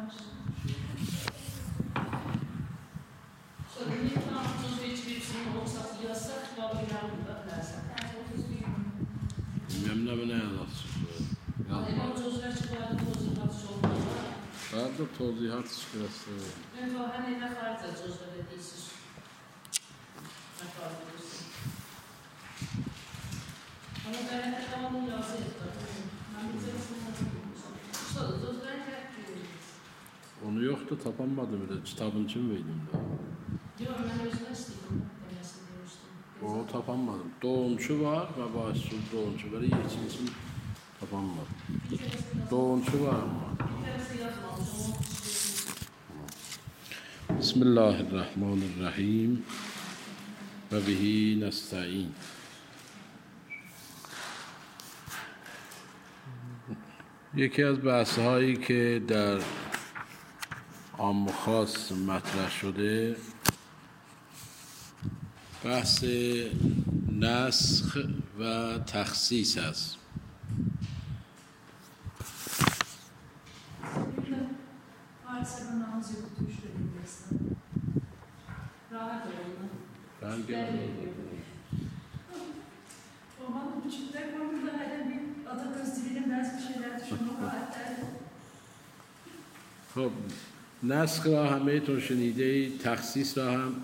بعد توضیحاتش کرسته من واقعا این نفرد جزء بدیسش نفرد درسته ama ben her zaman bunu yazı ettim. Onu yoktu, tapanmadı bile. Kitabın için verdim de. Yok, ben özüne istedim. O tapanmadı. Doğumçu var ve başsız doğumçu var. İçin tapanmadı. Doğumçu var mı? Bismillahirrahmanirrahim. Ve bihi nesta'in. یکی از بحث‌هایی که در عام و خاص مطرح شده بحث نسخ و تخصیص است. خب نسخ را همه‌تون شنیده، تخصیص را هم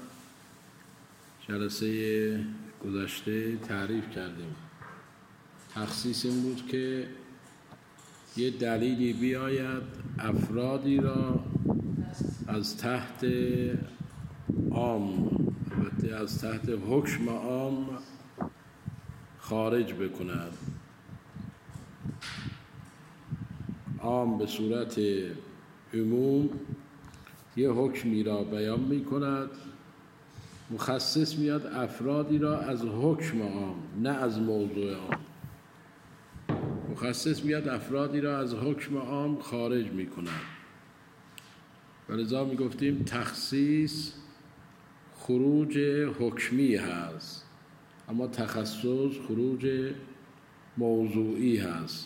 جلسه گذشته تعریف کردیم. تخصیص این بود که یه دلیلی بیاید افرادی را از تحت عام، البته از تحت حکم عام خارج بکند. عام به صورت عموم یه حکمی را بیان می کند، مخصص میاد افرادی را از حکم عام، نه از موضوع عام، مخصص میاد افرادی را از حکم عام خارج می کند. ولذا می گفتیم تخصیص خروج حکمی هست، اما تخصص خروج موضوعی هست.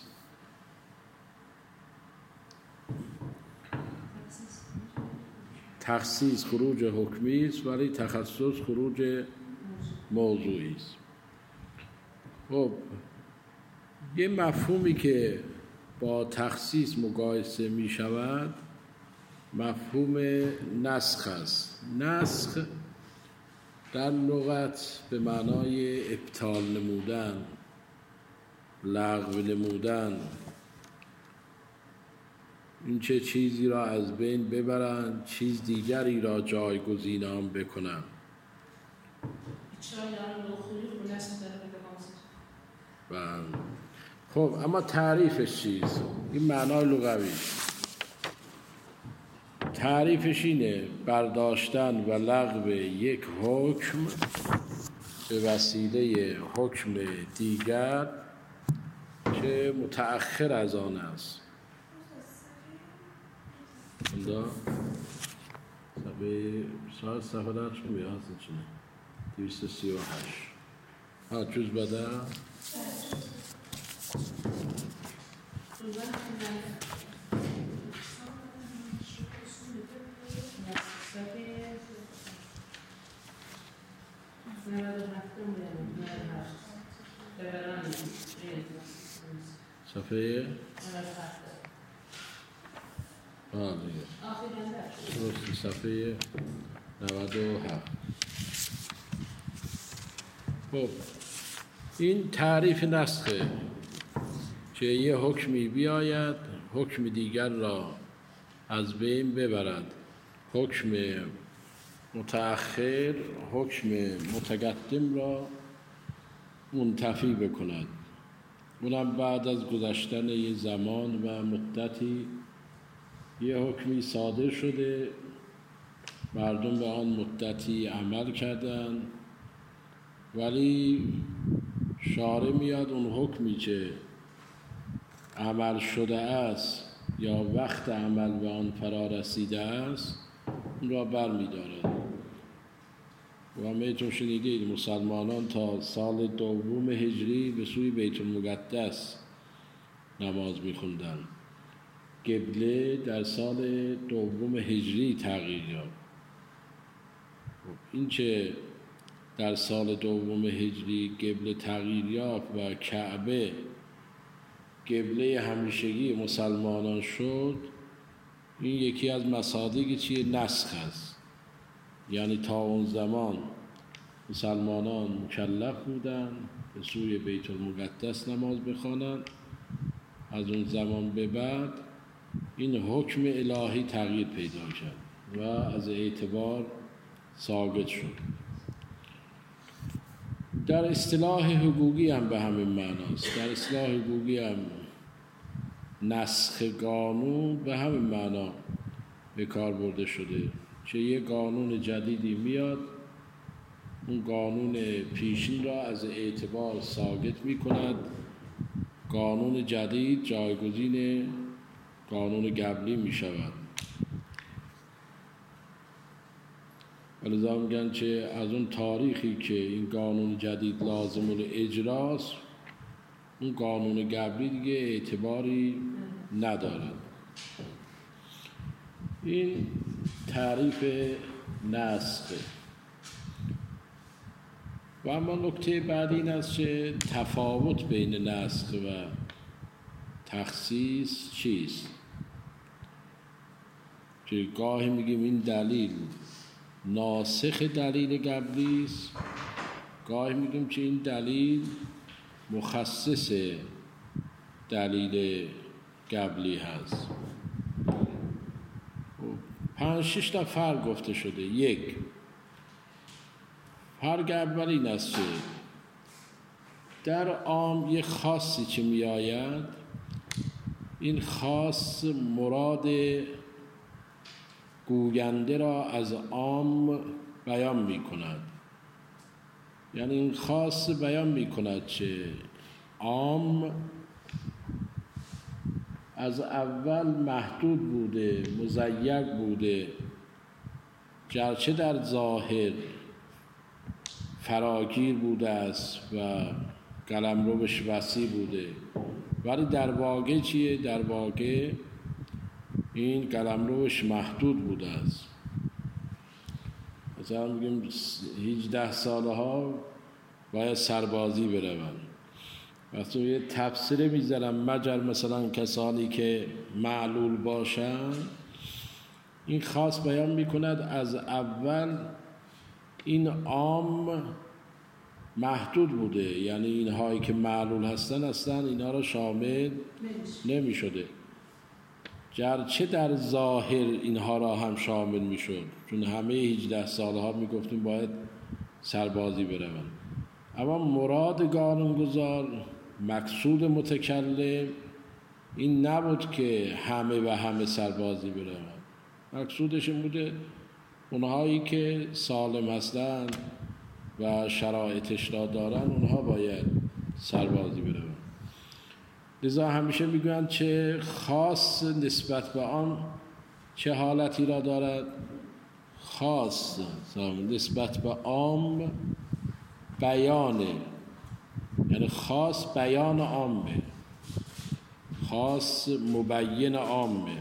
تخصیص خروج حکمی است ولی تخصص خروج موضوعی است. خب یه مفهومی که با تخصیص مقایسه می شود مفهوم نسخ است. نسخ در لغت به معنای ابطال نمودن، لغو نمودن، این چه چیزی را از بین ببرند، چیز دیگری را جایگزین آن بکنند. خب اما تعریفش چیست؟ این معنای لغوی. تعریفش اینه: برداشتن و لغو یک حکم به وسیله حکم دیگر که متأخر از آن است. صفحه درش میاد چنه 238 جز بده صفحه درست صفحه 97. خب این تعریف نسخه که یه حکمی بیاید حکم دیگر را از بین ببرد، حکم متأخر حکم متقدم را منتفی بکند، اونم بعد از گذشتن یه زمان و مدتی یه حکمی صادر شده، مردم به آن مدتی عمل کردن، ولی شارع میاد اون حکمی که عمل شده است یا وقت عمل به آن فرا رسیده است اون را بر می‌دارد. و همه‌تون شنیدید مسلمانان تا سال دوم هجری به سوی بیت المقدس نماز می‌خوندند. قبله در سال دوم هجری تغییر یافت. این که در سال دوم هجری قبله تغییر یافت و کعبه قبله همیشگی مسلمانان شد، این یکی از مصادیق چیه؟ نسخ است. یعنی تا اون زمان مسلمانان مکلف بودن به سوی بیت المقدس نماز بخوانند، از اون زمان به بعد این حکم الهی تغییر پیدا کرد و از اعتبار ساقط شد. در اصطلاح حقوقی هم به همین معناست. در اصطلاح حقوقی هم نسخ قانون به همین معنا به کار برده شده که یه قانون جدیدی میاد، اون قانون پیشین را از اعتبار ساقط می کند، قانون جدید جایگزین قانون قبلی می شود. ولذا میگن که از اون تاریخی که این قانون جدید لازم الاجراست، اون قانون قبلی دیگه اعتباری ندارد. این تعریف نسخ. و اما نکته بعدی این است که تفاوت بین نسخ و تخصیص چیست؟ که گاهی میگیم این دلیل ناسخ دلیل قبلی است، گاهی میگیم که این دلیل مخصص دلیل قبلی هست. 5-6 تا فرق گفته شده. یک، فرق اول این است که در عام یک خاصی که می آید، این خاص مراد گوینده را از عام بیان می کند. یعنی این خاص بیان می کند که عام از اول محدود بوده، مضیق بوده، گرچه در ظاهر فراگیر بوده است و قلمروش وسیع بوده، ولی در واقع چیه؟ در واقع این قلمروش محدود بوده است. مثلا میگیم 18 ساله ها باید سربازی بروند. وقتی یه تفسیر میذارم مگر مثلا کسانی که معلول باشن، این خاص بیان میکند از اول این عام محدود بوده، یعنی اینهایی که معلول هستن اصلا اینا را شامل نمیشده، گرچه در ظاهر اینها را هم شامل میشد، چون همه 18 ساله ها میگفتیم باید سربازی بروند. اما مراد قانونگذار، مقصود متکلم این نبود که همه و همه سربازی بروند. مقصودش این بوده اونهایی که سالم هستند و شرایطش را دارن اونها باید سربازی بروند. لذا همیشه میگویند که خاص نسبت به آن چه حالتی را دارد؟ خاص نسبت به عام بیانه، یعنی خاص بیان عامه، خاص مبین عامه.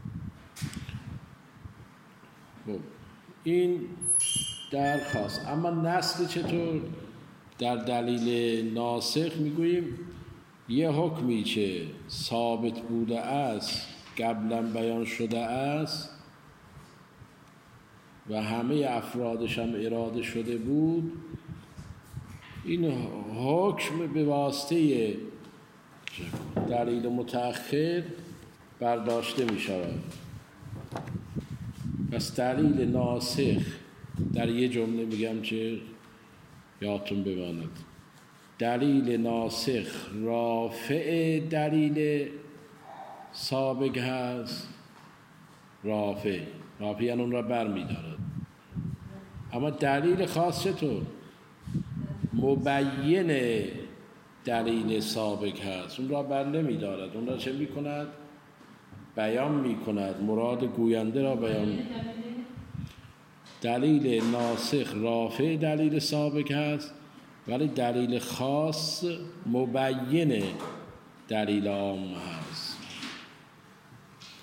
این در خاص. اما نسخ چطور؟ در دلیل ناسخ میگوییم یه حکمی که ثابت بوده است، قبلا بیان شده است و همه افرادش هم اراده شده بود، این حکم به واسطه دلیل متأخر برداشته می شود. پس دلیل ناسخ در یه جمله میگم که یادتون بماند، دلیل ناسخ رافع دلیل سابق هست. رافع یعنی اون را بر می دارد. اما دلیل خاص چطور؟ مبین دلیل سابق هست، اون را بر نمی دارد. اون را چه می کند؟ بیان می کند، مراد گوینده را بیان می کند. دلیل ناسخ رافع دلیل سابق هست، ولی دلیل خاص مبین دلیل عام هست.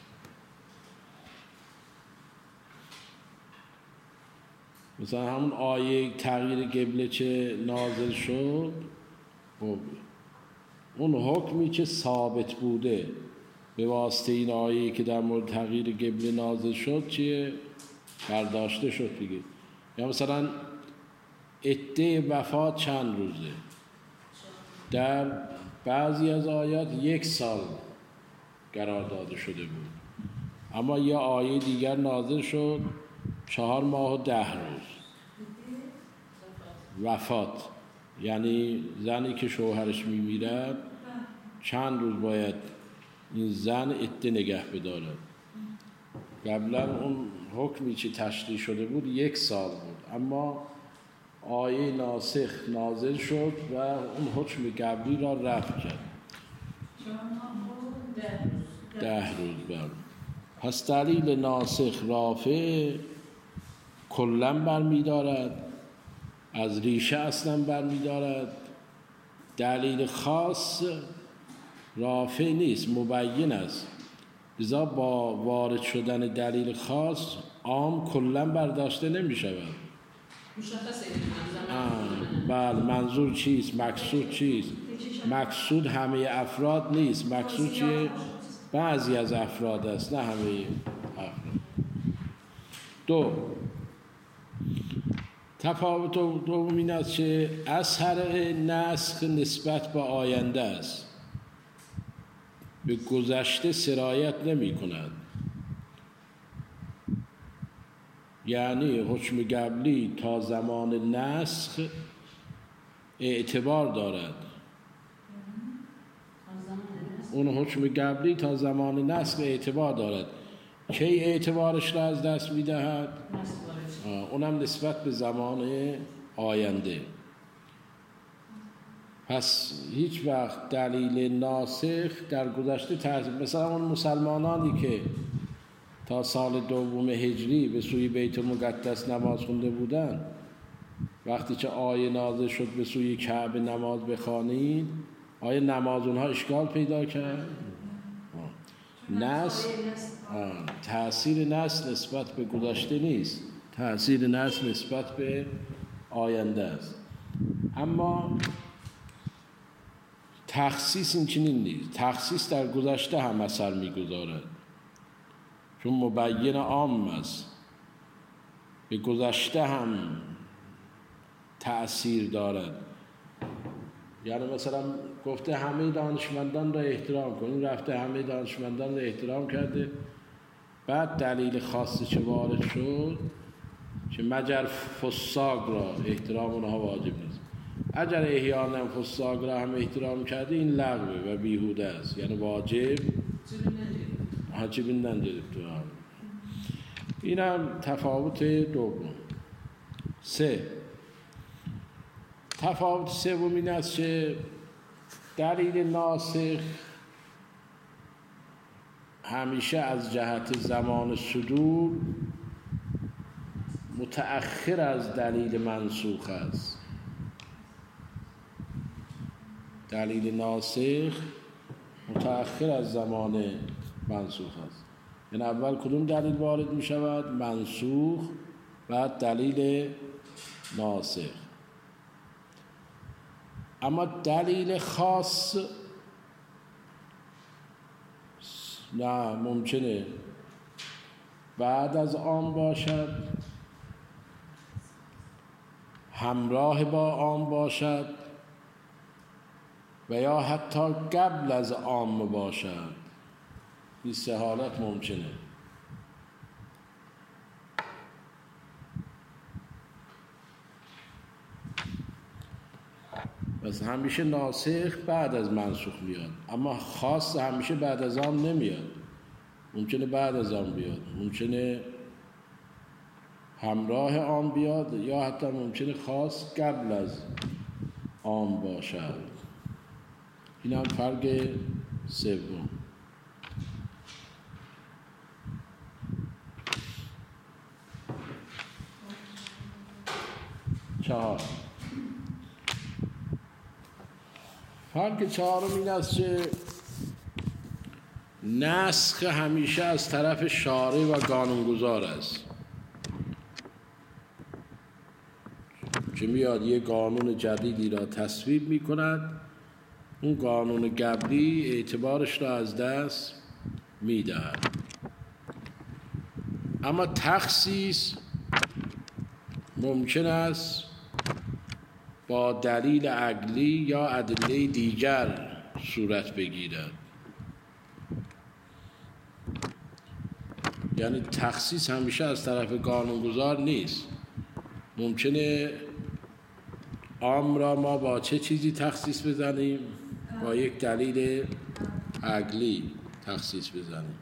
مثلا همون آیه تغییر قبله چه نازل شد، خب اون حکمی که ثابت بوده به واسطه این آیه که در مورد تغییر قبله نازل شد چیه؟ برداشته شد دیگه. یا مثلا عده وفات چند روزه، در بعضی از آیات 1 سال قرار داده شده بود، اما یه آیه دیگر نازل شد 4 ماه و 10 روز وفات، یعنی زنی که شوهرش میمیرد چند روز باید این زن عده نگه بدارد. قبلا اون حکمی که تشریع شده بود 1 سال بود، اما آیه ناسخ نازل شد و اون حکم قبلی را رفع کرد. 10 روز بعد. پس دلیل ناسخ رافع کلاً برمی‌دارد، از ریشه اصلا برمی‌دارد. دلیل خاص رافع نیست، مبین است. لذا با وارد شدن دلیل خاص عام کلاً برداشته نمی‌شود. بله، منظور چیست؟ مقصود چیست؟ مقصود همه افراد نیست، مقصود چیه؟ بعضی از افراد است، نه همه افراد. 2. تفاوت دوم این است که اثر نسخ نسبت به آینده است، به گذشته سرایت نمی کند. یعنی حکم قبلی تا زمان نسخ اعتبار دارد. اون حکم قبلی تا زمان نسخ اعتبار دارد. کی اعتبارش را از دست می‌دهد؟ اونم نسبت به زمان آینده. پس هیچ وقت دلیل ناسخ در گذشته تاثیر، مثلا اون مسلمانانی که تا سال 2 هجری به سوی بیت المقدس نماز خونده بودند، وقتی که آیه نازل شد به سوی کعبه نماز بخوانید، آیه نماز اونها اشکال پیدا کرد؟ تأثیر نسل نسبت به گذشته نیست، تأثیر نسل نسبت به آینده است. اما تخصیص این چنین نیست. تخصیص در گذشته هم اثر می‌گذارد، چون مبین عام است، به گذشته هم تأثیر دارد. یعنی مثلا گفته همه دانشمندان را احترام کنید، رفته همه دانشمندان را احترام کرده، بعد دلیل خاصی چه وارد شد که مگر فساق را احترام اونها واجب نیست. اگر احیانا فساق را هم احترام کرده این لغوه و بیهوده است، یعنی واجب حاجب نگرفته. این هم تفاوت دوم. 3. تفاوت سوم این است که دلیل ناسخ همیشه از جهت زمان صدور متأخر از دلیل منسوخ است. دلیل ناسخ متأخر از زمان منسوخ است. یعنی اول کدوم دلیل وارد می شود؟ منسوخ، بعد دلیل ناسخ. اما دلیل خاص نه، ممکنه بعد از آن باشد، همراه با آن باشد و یا حتی قبل از عام باشد. این 3 حالت ممکنه. پس همیشه ناسخ بعد از منسوخ میاد، اما خاص همیشه بعد از عام نمیاد. ممکنه بعد از عام بیاد، ممکنه همراه عام بیاد، یا حتی ممکنه خاص قبل از عام باشد. این هم فرق سوم. 4. فرق 4 این است که نسخ همیشه از طرف شارع و قانونگذار است. که میاد یه قانون جدیدی را تصویب میکند، اون قانون قبلی اعتبارش را از دست میدهد. اما تخصیص ممکن است با دلیل عقلی یا ادله دیگر صورت بگیرد. یعنی تخصیص همیشه از طرف قانونگذار نیست. ممکنه عام را ما با چه چیزی تخصیص بزنیم؟ با یک دلیل عقلی تخصیص بزنیم.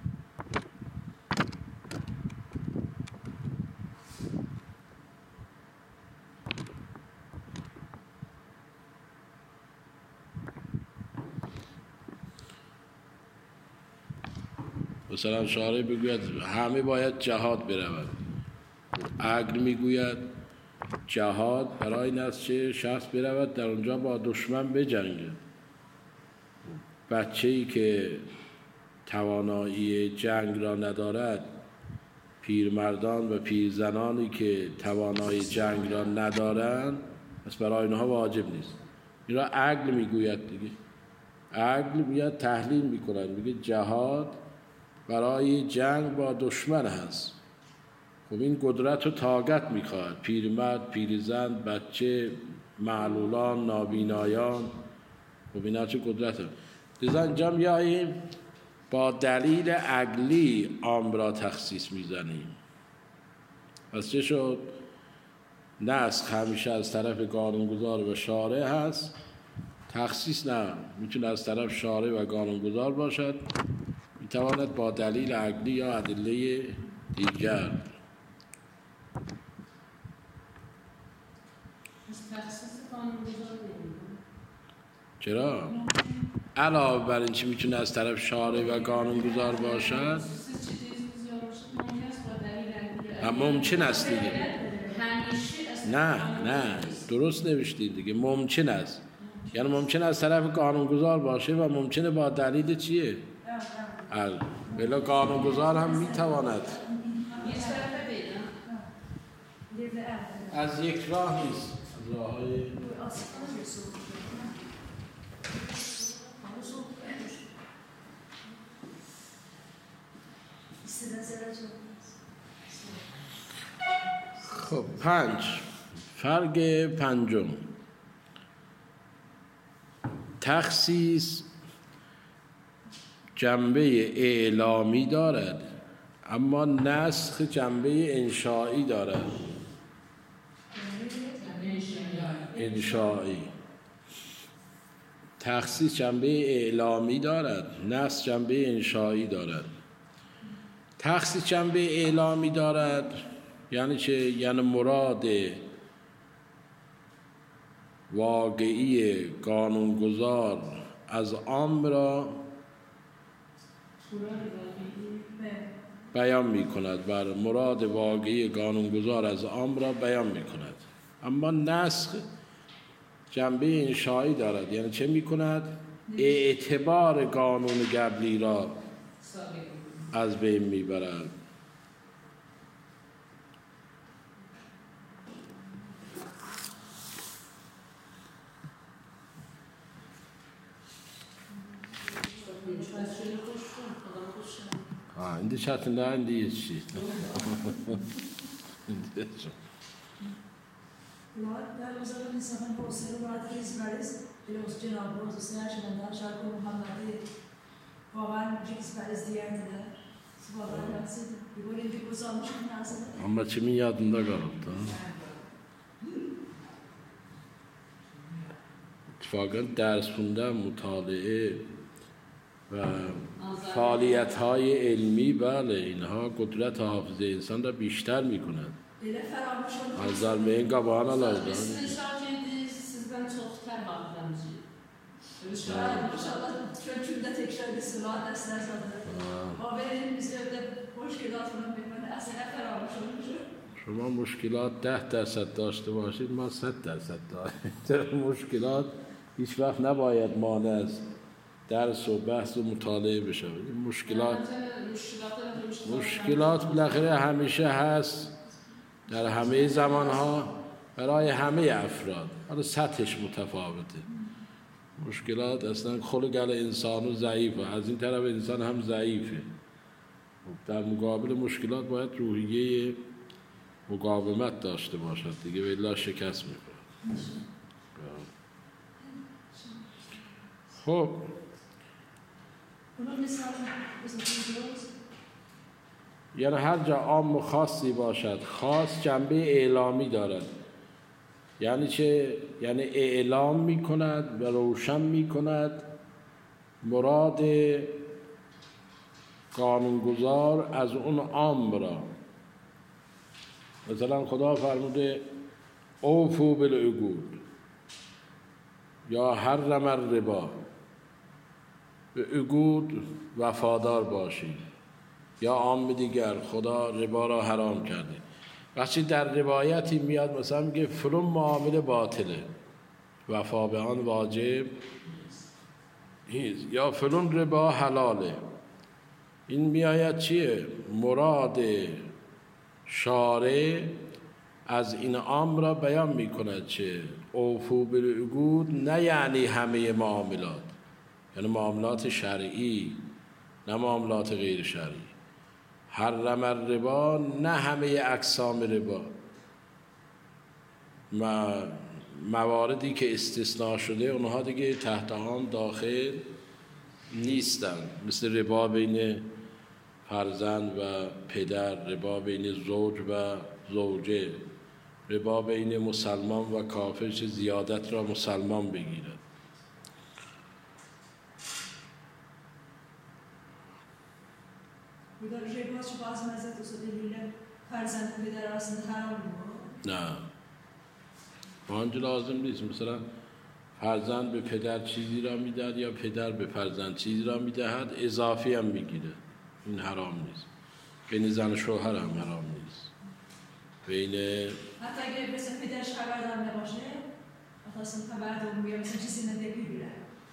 مثلا شارع بگوید همه باید جهاد برود، عقل میگوید جهاد برای این است که شخص برود در اونجا با دشمن بجنگه. بچه‌ای که توانایی جنگ را ندارد، پیرمردان و پیرزنانی که توانایی جنگ را ندارند، پس برای اینها واجب نیست. این را عقل میگوید دیگه. عقل میاد تحلیل میکند، میگه جهاد برای جنگ با دشمن هست. خب این قدرت و طاقت میخواد، پیرمرد، پیرزن، بچه، معلولان، نابینایان، خب اینا چه قدرت هست. لذا اینجا میاییم با دلیل عقلی عام را تخصیص میزنیم. پس چه شد؟ نسخ همیشه از طرف قانونگذار و شارع هست، تخصیص نه، میتونه از طرف شارع و قانونگذار باشد، میتواند با دلیل عقلی یا ادله دیگر. چرا؟ علاوه بر این چی میتونه از طرف شارع و قانونگذار باشد؟ ممکن است دیگه. نه درست نوشتید دیگه، ممکن است. یعنی ممکن از طرف قانونگذار باشه و ممکنه با دلیل چیه؟ بلا قانونگذار هم میتواند از یک راه نیست، از راه‌های خب 5 فرق پنجم، تخصیص جنبه اعلامی دارد اما نسخ جنبه انشائی دارد. انشائی. تخصیص جنبه اعلامی دارد، نسخ جنبه انشائی دارد. تخصیص جنبه اعلامی دارد یعنی چه؟ یعنی مراد واقعی قانونگذار از عام را بیان می کند، بر مراد واقعی قانونگذار از عام را بیان می کند. اما نسخ جنبه انشائی دارد، یعنی چه می کند؟ اعتبار قانون قبلی را از بین می برد. Indi çatında indi yetişti. در روزان انسان حوصله باید ریز بریز دلوز جناب روز سرش مندان شارکو محمدی واقعا ریز بریز diyende واقعا nasıl böyle bir uzanmış nasıl Ama kimin yadında kalıptı? اتفاقا درس خوندن، مطالعه و فعالیت‌های علمی بله اینها قدرت حافظه انسان را بیشتر می‌کند. از در این قبان علاقه sizden çok ter hafızamcı. İnşallah kökünde tekrar bir sınav dersler zaten. Haberin bize de مشکلاتمون می‌کنه اصلا فراموش میشه. شما مشکلات 10% داشته باشید ما 100% داریم. مشکلات هیچ وقت نباید مانع از درس و بحث و مطالعه بشه. مشکلات بالاخره همیشه هست، در همه زمانها برای همه افراد. حالا سطحش متفاوته. مشکلات اصلا خلق انسان ضعیفه، از این طرف انسان هم ضعیفه. در مقابل مشکلات باید روحیه مقاومت داشته باشد دیگه، و الا شکست می‌خورد. خب یعنی هر جا عام و خاصی باشد، خاص جنبه اعلامی دارد. یعنی چه؟ یعنی اعلام می‌کند و روشن می‌کند مراد قانونگذار از اون عام را. مثلا خدا فرموده اوفو بالعقود یا حرم الربا، به عقود وفادار باشید. یا عام دیگر خدا ربا را حرام کرده. وقتی در روایتی میاد مثلا میگه فلان معامله باطله، وفا به آن واجب نیست، یا فلان ربا حلاله. این میآید چیه؟ مراد شارع از این امر را بیان میکند چه؟ اوفو بالعقود، نه یعنی همه معاملات، یعنی معاملات شرعی نه معاملات غیر شرعی. حرم الربا، نه همه اقسام ربا، مواردی که استثناء شده اونها دیگه تحت آن داخل نیستند، مثل ربا بین فرزند و پدر، ربا بین زوج و زوجه، ربا بین مسلمان و کافر چه زیادت را مسلمان بگیرد. ربا چه باز مزد و دلیل فرزند و پدر arasında حرام بود؟ نه، آنجا لازم نیست. مثلا فرزند به پدر چیزی را میدهد یا پدر به فرزند چیزی را میدهد، اضافی هم میگیره، این حرام نیست. بین زن و شوهر هم حرام نیست. بین حتی اگر مثلا پدرش خبردار نباشه، اصلا خبردار میگه مثلا چیزی نمیگیره.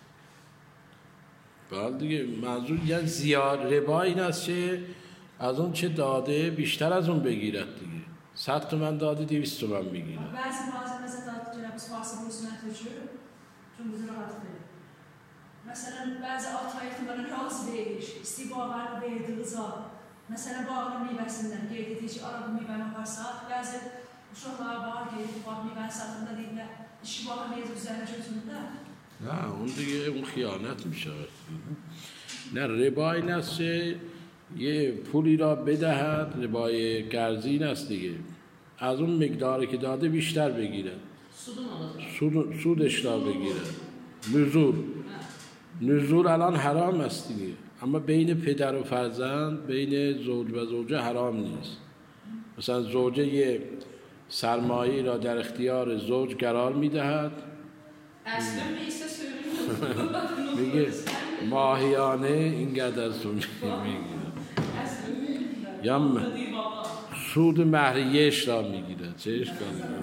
بله دیگه، منظور یعنی زیاد ربا این است که از اون چه داده بیشتر از اون بگیرد دیگه. 100 تومن داده 200 تومن میگیره. بعضی موازی مثلا جناب فاصله رسونت وجود چون بزرگ عاطفه. مثلا بعضی آتایی که من راز بیش استی باور به دلزا مثلا باور میبسندن که دیگه آرام میبنم فرسات بعضی شما باور که باور میبسند دیگه اشتباه میذارن چطور نه اون دیگه اون خیانت میشه. نه ربا این است که یه پولی را بدهد، ربای قرضی این است دیگه، از اون مقداری که داده بیشتر بگیره، سودش را بگیره. نزول الان حرام است دیگه، اما بین پدر و فرزند، بین زوج و زوجه حرام نیست. مثلا زوجه یه سرمایه را در اختیار زوج قرار میدهد، میگه ماهیانه اینقدر از تو میگیره، یا سود مهریه‌اش را میگیره. چه اشکالی داره؟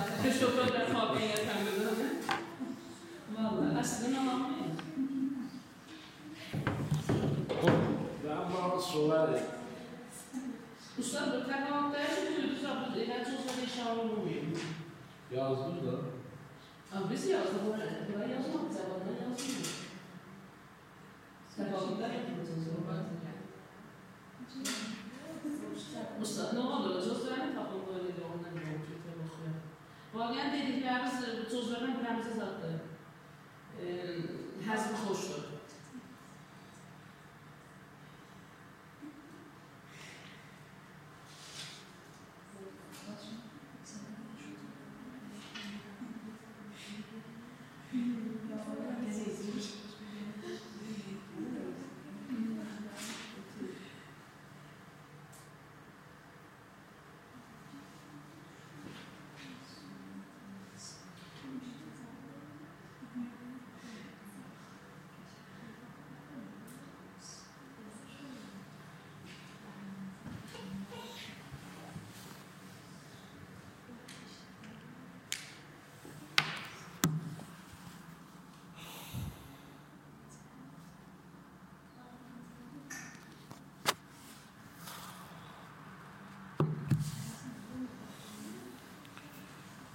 صوره Usta, do canal deve tudo, sabe? Ele é só deixar o número. yazdım da. Abi biz yazdık, buraya yazmadık, zamanla yazdık. Sen bakımdan yapıyorsunuz, Usta, ne olur? Sözlerini tapın böyle de ondan yok. Vallahi dediklerimiz, sözlerden birimize zaten hazır hoştur.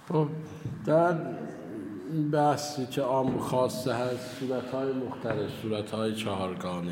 خب در این بحثی که عام و خاصه هست صورت‌های مختلف، صورت‌های چهارگانه.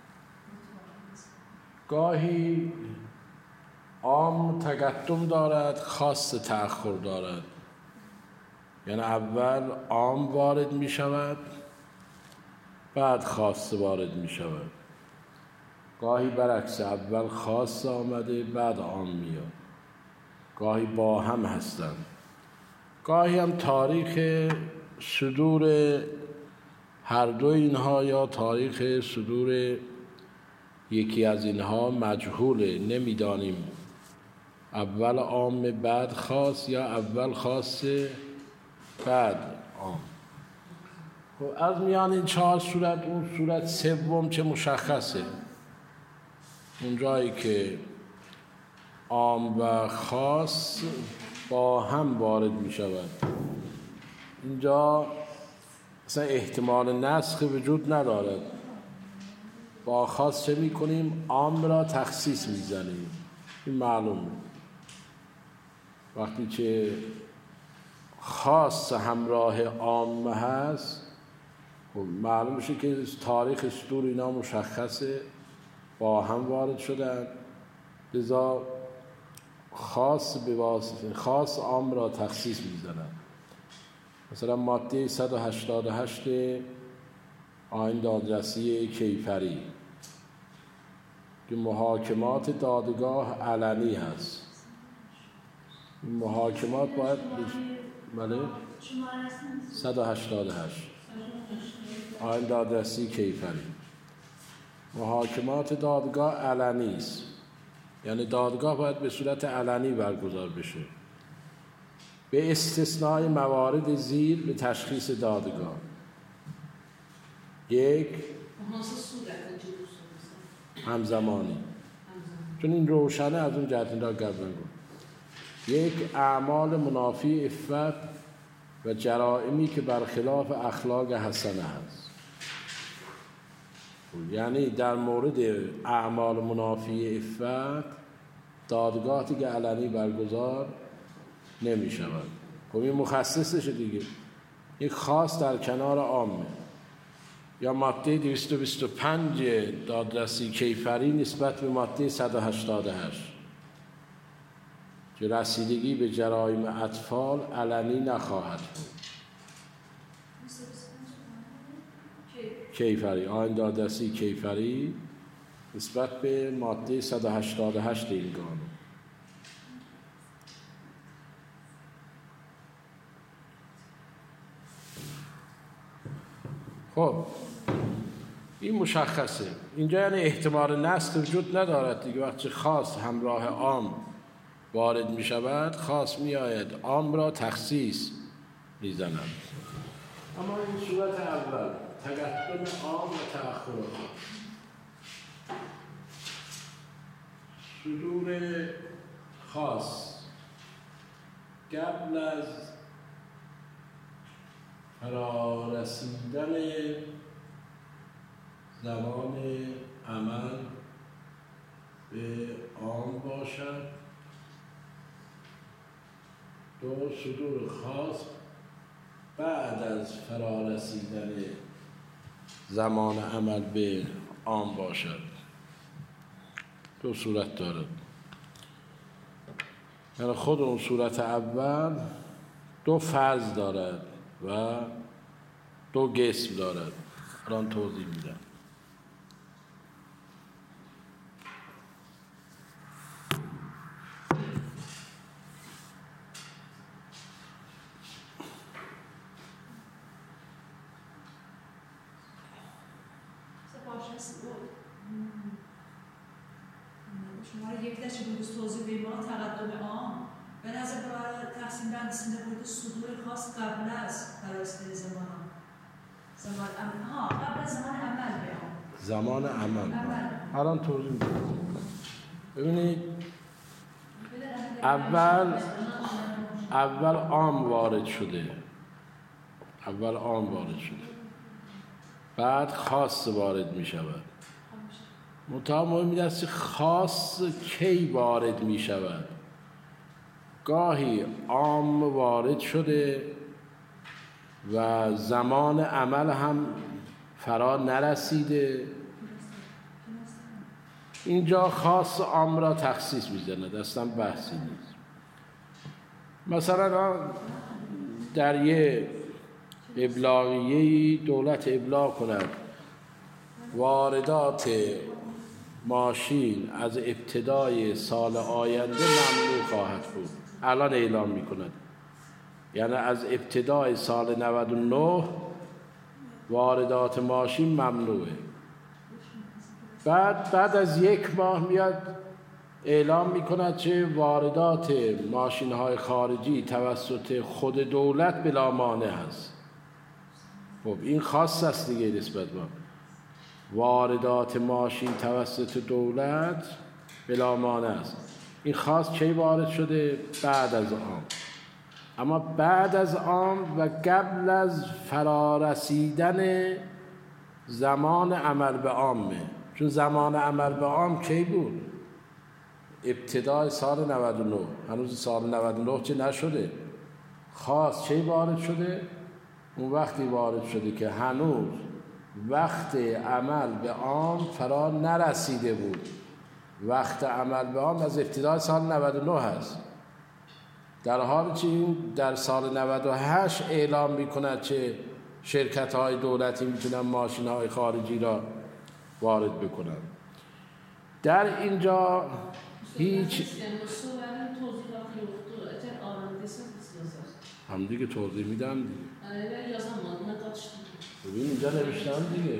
گاهی عام تقدم دارد، خاص تأخر دارد. یعنی اول عام وارد می شود، بعد خاص وارد می شود. گاهی برعکس، اول خاص آمده بعد عام میاد. گاهی با هم هستند. گاهی هم تاریخ صدور هر دو اینها یا تاریخ صدور یکی از اینها مجهوله، نمیدانیم اول عام بعد خاص یا اول خاص بعد عام. خب از میان این 4 صورت اون صورت سوم چه مشخصه، اون جایی که عام و خاص با هم وارد می شود. اینجا اصلا احتمال نسخ وجود ندارد. با خاص چه می کنیم؟ عام را تخصیص می زنیم. این معلومه. وقتی که خاص همراه عام هست، خب معلوم میشه که تاریخ صدور اینا مشخصه، با هم وارد شدن، لذا خاص به واسطه خاص عام را تخصیص میزنن. مثلا ماده 188 آیین دادرسی کیفری که محاکمات دادگاه علنی هست. این محاکمات باید بله 188 آیین دادرسی کیفری، محاکمات دادگاه علنی است. یعنی دادگاه باید به صورت علنی برگزار بشه، به استثناء موارد زیر به تشخیص دادگاه. یک، همزمانی، چون این روشنه از اون جهت را قبل گفت. یک، اعمال منافی عفت و جرائمی که برخلاف اخلاق حسنه هست. یعنی در مورد اعمال منافی عفت دادگاهی که علنی برگزار نمی شود. خب این مخصصشه دیگه. یک خاص در کنار عامه. یا ماده 225 دادرسی کیفری نسبت به ماده 188 که رسیدگی به جرایم اطفال علنی نخواهد بود. کیفری، آیین دادرسی کیفری نسبت به ماده 188 این قانون. خب این مشخصه. اینجا یعنی احتمال نسخ وجود ندارد دیگه. وقتی خاص همراه عام وارد می شود، خاص می آید عام را تخصیص می زند. اما این صورت اول تقدم عام و تأخر عام، صدور خاص قبل از فرارسیدن زمان عمل به عام باشد. دو، صدور خاص بعد از فرارسیدن زمان عمل به عام باشد. دو صورت دارد. یعنی خود اون صورت اول دو فرض دارد و دو قسم دارد. الان توضیح میدم. شما یک دست بود توضیح به ما تقدم عام به نظر برای تقسیم بندی بود صدور خاص قبل از فرارسیدن زمان عمل قبل از زمان عمل به عام. زمان عمل الان توضیح میدم. ببینید اول عام وارد شده، بعد خاص وارد می شود. منتها مهم است خاص کی وارد می شود. گاهی عام وارد شده و زمان عمل هم فرا نرسیده. اینجا خاص عام را تخصیص میزند، اصلا بحثی نیست. مثلا در یه ابلاغیه‌ای دولت ابلاغ کند واردات ماشین از ابتدای سال آینده ممنوع خواهد بود، الان اعلام میکند، یعنی از ابتدای سال 99 واردات ماشین ممنوعه. بعد از 1 ماه میاد اعلام میکند که واردات ماشین‌های خارجی توسط خود دولت بلا مانع است. خب این خاص است دیگه نسبت به واردات ماشین توسط دولت بلا مانع است. این خاص کی وارد شده؟ بعد از عام. اما بعد از عام و قبل از فرارسیدن زمان عمل به عامه. چون زمان عمل به عام کی بود؟ ابتدای سال 99. هنوز سال 99 چه نشده. خاص چه وارد شده؟ اون وقتی وارد شده که هنوز وقت عمل به عام فرا نرسیده بود. وقت عمل به عام از ابتدای سال 99 هست، در حالی که این در سال 98 اعلام میکند که شرکت‌های دولتی میتونن ماشین‌های خارجی را وارد بکنن. در اینجا هیچ هم دیگه توضیح میدم دیگه. ببین اینجا نوشتم دیگه.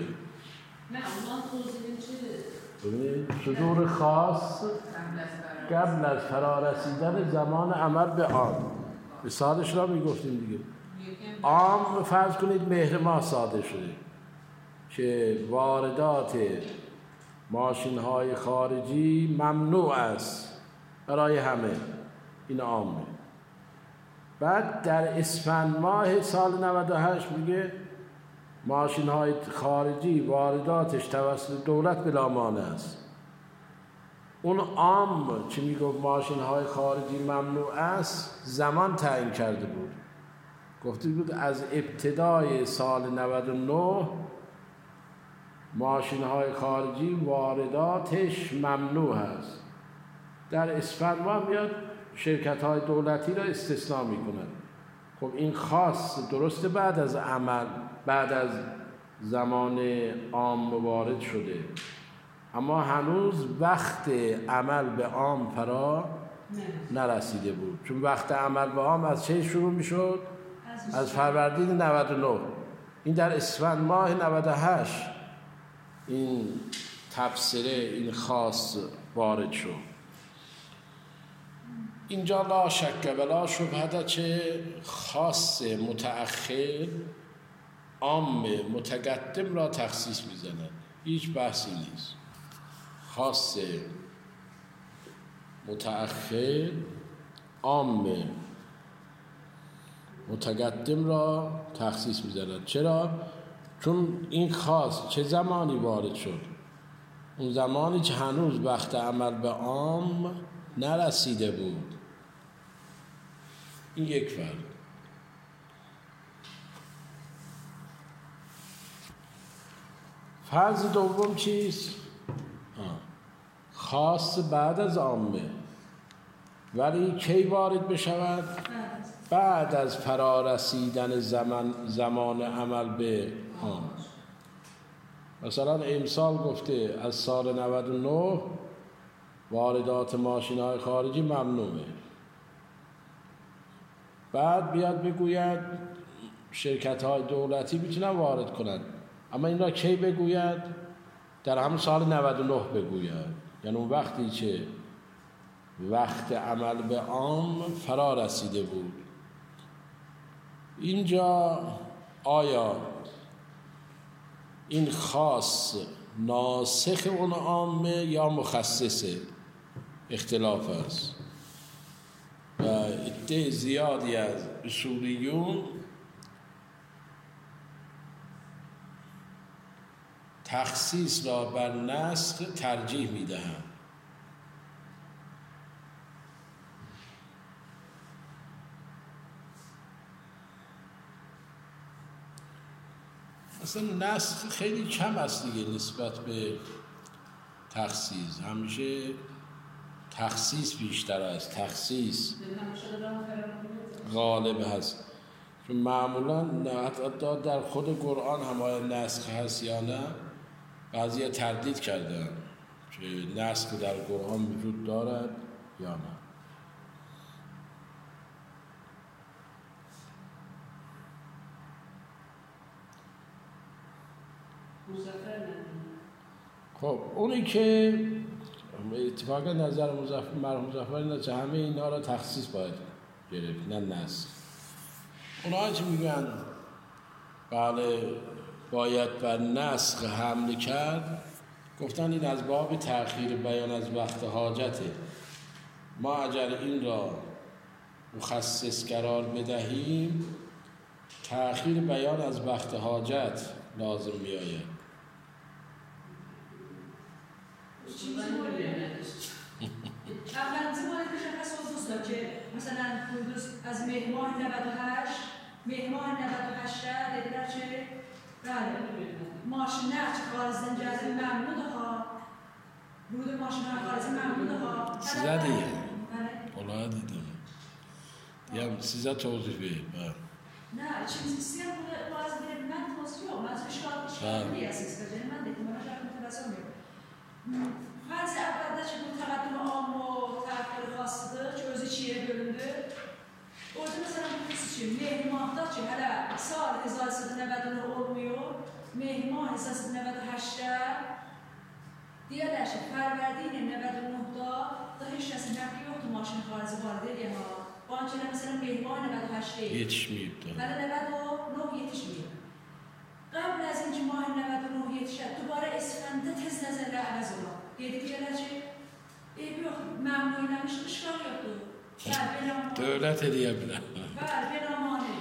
ببینید صدور خاص قبل از فرارسیدن زمان عمل به عام. مثالش را میگفتیم دیگه. عام فرض کنید مهر ماه صادر شده که واردات ماشین‌های خارجی ممنوع است برای همه، این عامه. بعد در اسفند ماه سال 98 میگه ماشین‌های خارجی وارداتش توسط دولت بلا مانع است. اون عام چی میگفت ماشین‌های خارجی ممنوع است زمان تعیین کرده بود، گفته بود از ابتدای سال 99 ماشین‌های خارجی وارداتش ممنوع است. در اسفند ماه میاد شرکت‌های دولتی را استثناء می‌کنند. خب این خاص درسته بعد از عمل، بعد از زمان عام وارد شده، اما هنوز وقت عمل به عام فرا نرسیده بود. چون وقت عمل به عام از چه شروع می‌شد؟ از فروردین 99. این در اسفند ماه 98 این تفسیره این خاص وارد شد. اینجا لا شک و لا شبهه چه خاص متأخر عام متقدم را تخصیص میزنه، هیچ بحثی نیست. خاص متأخر عام متقدم را تخصیص میزنه. چرا؟ چون این خاص چه زمانی وارد شد؟ اون زمانی که هنوز وقت عمل به عام نرسیده بود. این یک فرق. فرض دوم چیست؟ خاص بعد از عامه، ولی کی وارد بشود؟ بعد از فرارسیدن زمان عمل به عام. مثلا امسال گفته از سال 99 واردات ماشین‌های خارجی ممنوعه. بعد بیاد بگوید شرکت‌های دولتی میتونن وارد کنند، اما این را کی بگوید؟ در همون سال 99 بگوید، یعنی اون وقتی که وقت عمل به عام فرا رسیده بود. اینجا آیا این خاص ناسخ اون عامه یا مخصصه؟ اختلاف است و عده زیادی از اصولیون تخصیص را بر نسخ ترجیح میدهند. اصلا نسخ خیلی کم است دیگه نسبت به تخصیص. همیشه تخصیص بیشتر است، تخصیص غالب هست. چون معمولا حتی در خود قرآن هم آیا نسخ هست یا نه، بعضی تردید کردن که نسخ در قرآن وجود دارد یا نه. خب اونی که اتفاقا نظر مرحوم مظفر اینه که همه اینا را تخصیص باید گرفت نه نسخ. اونها که میگن بله باید بر نسخ حمله کرد، گفتن این از باب تأخیر بیان از وقت حاجته. ما اگر این را مخصص قرار بدهیم تأخیر بیان از وقت حاجت لازم می آید. اولین زمانی که شخص دوست دارم که مثلا کردوس از مهمان 98 دیدر چه بله ماشین نفت خارزن جازه ممنوده ها برود ماشین ها خارزن ممنوده ها سیزه دیگه اولا دیدم دیم سیزه توضیح بید نه چیزی سیم باز بیره من توضیح هم از اشکال بیاسیست بجنه من دیدم من شاید متوسط میرم فرض اول da ki bu taqaddüm amma tərəfləri xassıdır ki, özü ikiyə bölündü. Orada məsələn bu için mehmanda ki, hələ sal hizasıdır nəvədini olmuyor, mehman hizasıdır nəvədi 8-də. Deyərlər ki, fərvərdi ilə nəvədi 9-da da heç kəsin nəqli yoxdur, maşın xarici var deyək ha. Bankələ məsələn mehman nəvədi 8-də. Yetişməyib də. Hələ nəvədi 9 yetişməyib. Qəbl əzim ki, mahin nəvədi 9 yetişər, dubara esfəndə tez nəzərlə əvəz olar. Dedik yerler ki, yok, memnun eləmiş, işgal yoktu. Dövlət edə bilər. Bəli, belə mani.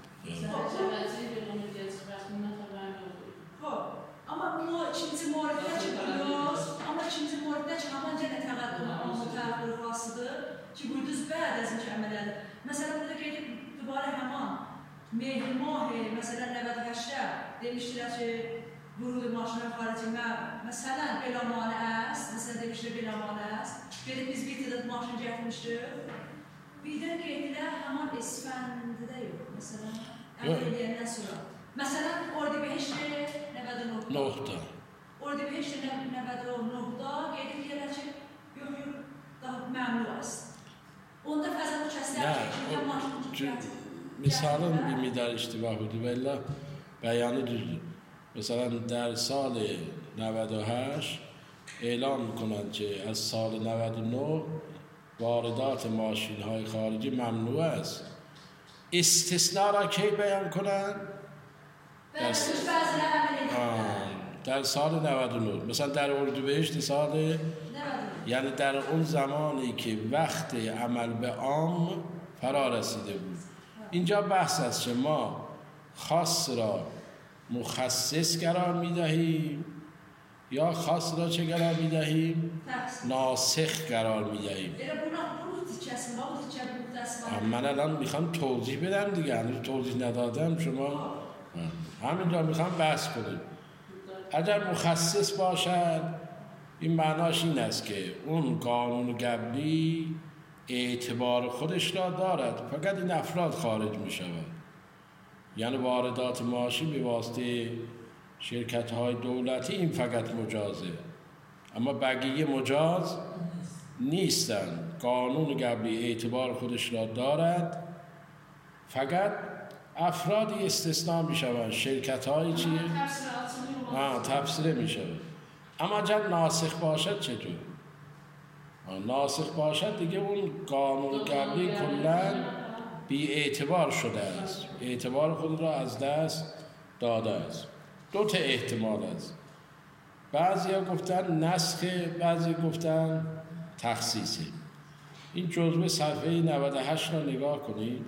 Ama bu ikinci moriddə çıkıyoruz. Ama ikinci moriddə çıkan gene təqaddüm amma təxir xassıdır ki, bu düz bəd əzim ki, əmələdir. Məsələn, burada gedib dubara həman mehmah, məsələn, 98-də demişdilər ki, Vurulur maşına xarici məsələn belə mani əst, məsələn demişdir belə mani əst. Gedib biz bir tədad maşın gətirmişdik. Birdən qeydilər həman İsfəndidə yox, məsələn, əmr edəyəndən sonra. Məsələn, orada behişdir, nəvədə noqda. Orada behişdir, nəvədə noqda, qeydib deyirlər ki, yox, daha məmnu əst. Onda fəzəl o kəslər ki, maşın gətirmişdir. Misalın bir midar iştibahudur və illə bəyanı düzdür. مثلا در سال 98 اعلام میکنند که از سال 99 واردات ماشین های خارجی ممنوع است. استثناء را کی بیان کنند؟ در سال 99 مثلا در اردیبهشت سال یعنی در اون زمانی که وقت عمل به عام فرا رسیده بود. اینجا بحث است که ما خاص را مخصص قرار می‌دهیم یا خاص را چه قرار می‌دهیم؟ ناسخ قرار می‌دهیم. من الان میخوام توضیح بدم دیگه، هنوز توضیح ندادم، شما همینجا میخوام بحث کنیم. اگر مخصص باشد این معناش این است که اون قانون قبلی اعتبار خودش را دارد، فقط این افراد خارج می‌شود. یعنی واردات ماشین به واسطه شرکت‌های دولتی این فقط مجازه، اما بقیه مجاز نیستند. قانون قبلی اعتبار خودش را دارد، فقط افرادی استثناء می‌شوند. شرکت‌های چیه؟ تفسیره می‌شود. اما اگر ناسخ باشد چطور؟ ناسخ باشد دیگه اون قانون قبلی کلاً بی اعتبار شده است، اعتبار خود را از دست داده است. دو تا احتمال است، بعضی ها گفتن نسخه، بعضی گفتن تخصیصه. این جزوه صفحه 98 را نگاه کنید.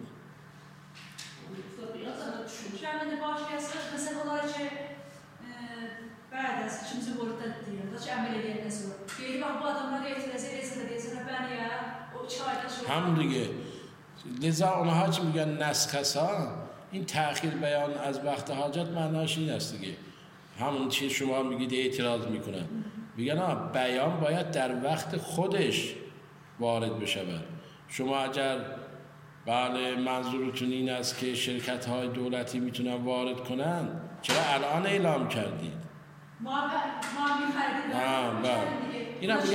شامل باشیاست مثلا اونایی که بعد از چیزی ورده دیدن، داشت عمل دیگه نسبت. که این وقت آدم‌ها اعتراض بنیا و چهارده شد. هم دیگه. لذا اونها چی میگن نسخ ها این تأخیر بیان از وقت حاجت معناش این است دیگه، همون چیز شما میگید اعتراض میکنن، میگن بیان باید در وقت خودش وارد بشود. شما اگر بله منظورتون این است که شرکت های دولتی میتونن وارد کنن، چرا الان اعلام کردید؟ ما می‌خریدیم. بله. اینا میگن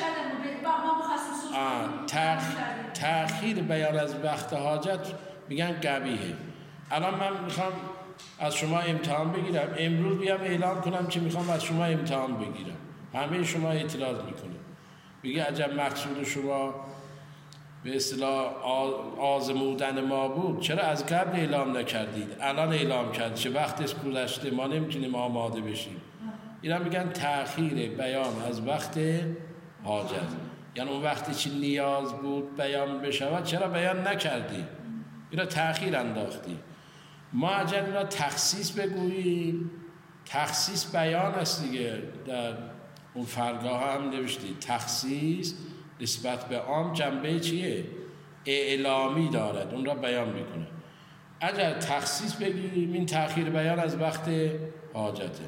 تأخیر بیان از وقت حاجت میگن قبیحه. الان من میخوام از شما امتحان بگیرم، امروز بیام اعلام کنم که میخوام از شما امتحان بگیرم، همه شما اعتراض میکنید، میگه عجب مقصود شما به اصطلاح آزمودن ما بود، چرا از قبل اعلام نکردید؟ الان اعلام کردید، چه وقتش گذشته، ما نمیتونیم آماده بشیم. اینا میگن تأخیر بیان از وقت حاجت، یعنی اون وقتی چی نیاز بود بیان بشود چرا بیان نکردی؟ اینا تأخیر انداختی. ما اگر اینا تخصیص بگوییم، تخصیص بیان است دیگه، در اون فرقاه هم نوشتی تخصیص نسبت به عام جنبه چیه؟ اعلامی دارد، اون را بیان میکنه. اگر تخصیص بگیریم این تأخیر بیان از وقت حاجته.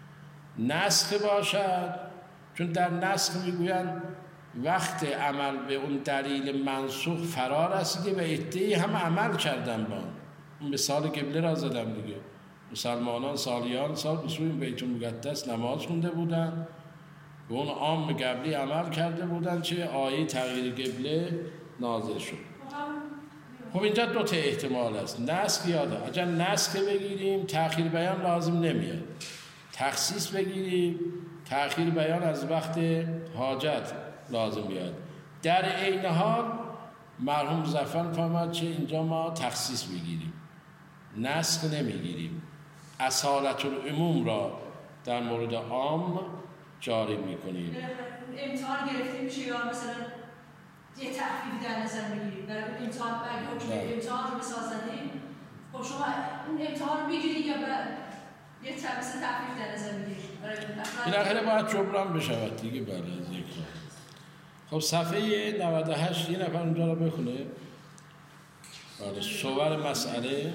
نسخ باشد، چون در نسخ میگویند وقت عمل به اون دلیل منسوخ فرا رسیده و عده‌ای هم عمل کردن با اون. مثال قبله را زدم دیگه، مسلمانان سالیان سال به سوی بیت المقدس نماز خونده بودن، به اون عام قبلی عمل کرده بودن، چه آیه تغییر قبله نازل شد. خب اینجا دو تا احتمال است، نسخ یاده. اگر نسخ بگیریم تأخیر بیان لازم نمیاد، تخصیص بگیریم تأخیر بیان از وقت حاجت لازم میاد. در عین حال مرحوم ظفر فرمود که اینجا ما تخصیص میگیریم، نسخ نمیگیریم، اصالت العموم را در مورد عام جاری میکنیم. امتحان گرفته میشه یا مثلا یه تخفیف در نظر میگیریم برای امتحان، برای امتحان رو بسازدیم، خب شما اون امتحان رو میگیرید یا یه مثلا تخفیف در نظر میگیرید؟ بالاخره باید جبران بشود دیگه بعد از یک کار. خب صفحه 98 یه نفر اونجا رو بخونه. بله صور مسئله.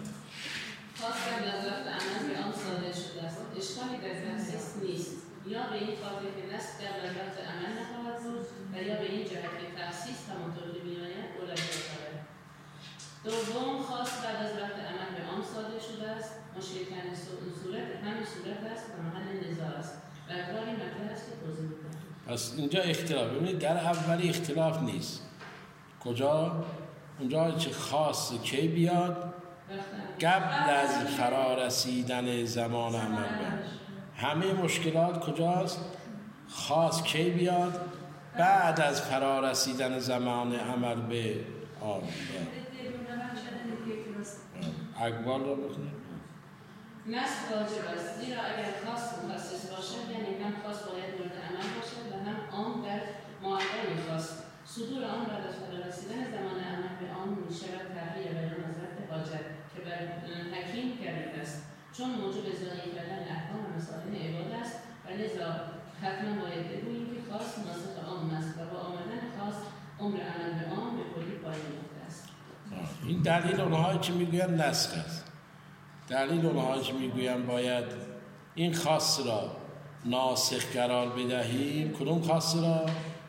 خاص قبل از وقت عمل به آن صادر شده است، اشکالی در تخصیص نیست، یا به این خاطر که نسخ قبل از وقت عمل نخواهد بود و یا به این جهت که تخصیص همانطور که می‌آید اولویت دارد. دوم، خاص بعد از وقت عمل به آن صادر شده است، مشکل‌ترین صورت همین صورت است و محل نزاع است و اقرار این مطلب است که توضیح می‌دهم. پس اینجا اختلاف، ببینید در اولی اختلاف نیست. کجا؟ اونجا که خاص کی بیاد؟ قبل از فرا رسیدن زمان عمل به. همه مشکلات کجاست؟ خاص کی بیاد؟ بعد از فرا رسیدن زمان عمل به آن. اقوال رو بخونیم. نسخ واجب است، زیرا اگر خاص مخصص باشد یعنی هم خاص باید مورد عمل باشد و هم آن در معقل خاص. صدور آن بعد از فرا رسیدن زمان عمل به آن می‌شود تغییر بیان از وقت حاجت که بر حکیم گرفته است، چون موجب اجرایی کردن احکام و مسائل عباد است و لذا حتما باید بگوییم که خاص ناسخ عام است و با آمدن خاص عمر عمل به آن به کلی پایان یافته است. این دلیل اونهایی که میگویند نسخ است. دلیل اونهایی که میگویند باید این خاص را ناسخ قرار بدهیم. کدوم خاص را؟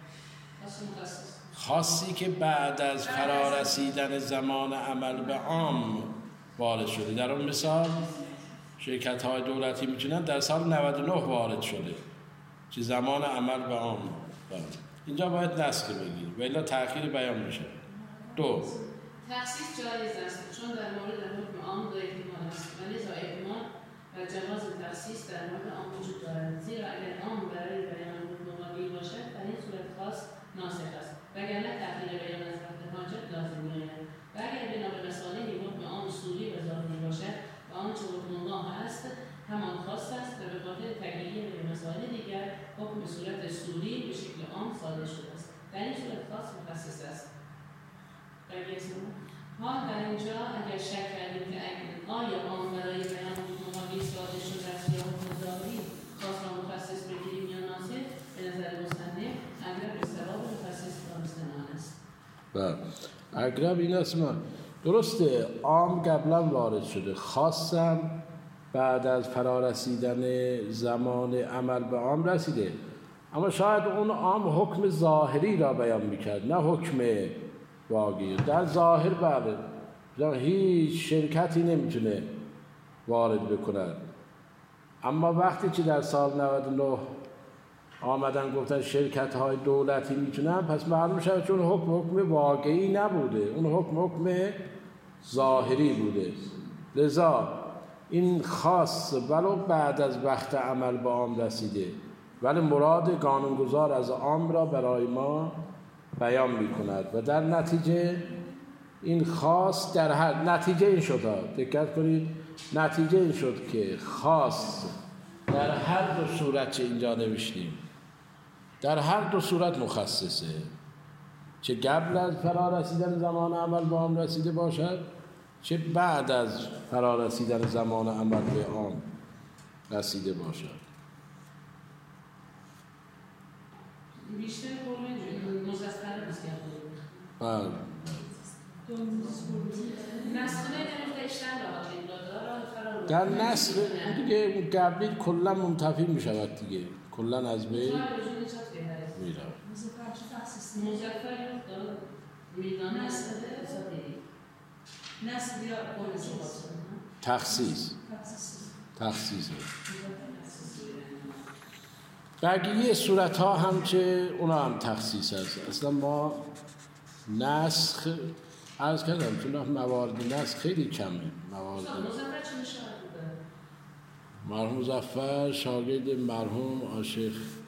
خاصی که بعد از فرا رسیدن زمان عمل به عام وارد شده. در اون مثال شرکت های دولتی میتونن در سال 99 وارد شده که زمان عمل به عام وارد. اینجا باید نسخ بگیریم و الا تأخیر بیان میشه. دو، تخصیص جایز است چون در مورد حکم عام دو احتمال است و لذا احتمال و جواز تخصیص در مورد عام وجود دارد، زیرا اگر عام برای بیان حکم واقعی باشد در این صورت خاص ناسخ است وگرنه تأخیر بیان از وقت حاجت لازم می‌آید و اگر بنا به مصالح حکم عام صوری و ظاهری باشد و آنچه حکم الله است همان خاص است و به خاطر تغییر به مسائل دیگر حکم به صورت صوری به شکل عام صادر شده است، در این صورت خاص مخصص است. حال در اینجا اگر شک کردیم که آیا آن برای بیان حکم واقعی صادر شده است یا حکم ظاهری خاص را مخصص بگیریم یا ناسخ، به نظر مصنف اقرب به صواب مخصص دانستن آن است. اقرب این است. درسته عام قبلا وارد شده، خاصم بعد از فرارسیدن زمان عمل به عام رسیده، اما شاید اون عام حکم ظاهری را بیان میکرد نه حکم واقعی. در ظاهر بله هیچ شرکتی نمیتونه وارد بکند، اما وقتی که در سال 99 آمدن گفتن شرکت های دولتی میتونن، پس معلوم شد چون حکم واقعی نبوده، اون حکم ظاهری بوده. لذا این خاص ولو بعد از وقت عمل به عام رسیده، ولی مراد قانونگذار از عام را برای ما بیان میکند و در نتیجه این خاص در هر نتیجه این شد، دقت کنید، نتیجه این شد که خاص در هر دو صورت چه اینجا نوشتیم، در هر دو صورت مخصصه، چه قبل از فرارسیدن زمان عمل به عام رسیده باشد چه بعد از فرارسیدن زمان عمل به عام رسیده باشد. بیشتر قرمه مزفر بسید بله. در نسخ دیگه اون قبلی کلا منتفی می شود دیگه، کلا از بین می رود. تخصیص بقیه صورت ها هم که اونا هم تخصیص هست. اصلا ما نسخ عرض کردم چون موارد نسخ خیلی کمه. موارد مرحوم مظفر شاگرد مرحوم عاشق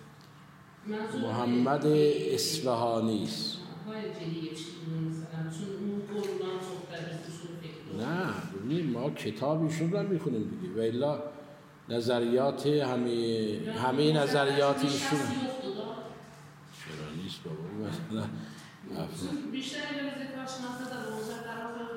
محمد اصفهانی است. نه ببینید ما کتابیشون رو میخونیم دیگه، و الا نظریات همه نظریات ایشون چرا نیست بابا. بیشتر